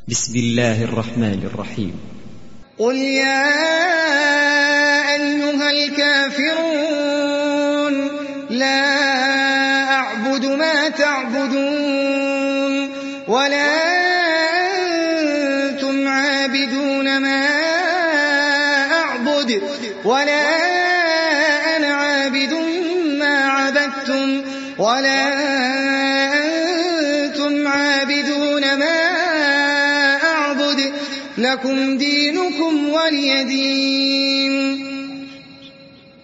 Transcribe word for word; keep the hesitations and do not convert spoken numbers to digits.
بسم الله الرحمن الرحيم. قل يا أيها الكافرون لا أعبد ما تعبدون ولا أنتم عابدون ما أعبد ولا أنا عابد ما عبدتم ولا أنتم عابدون ما أعبد لكم دينكم ولي دين.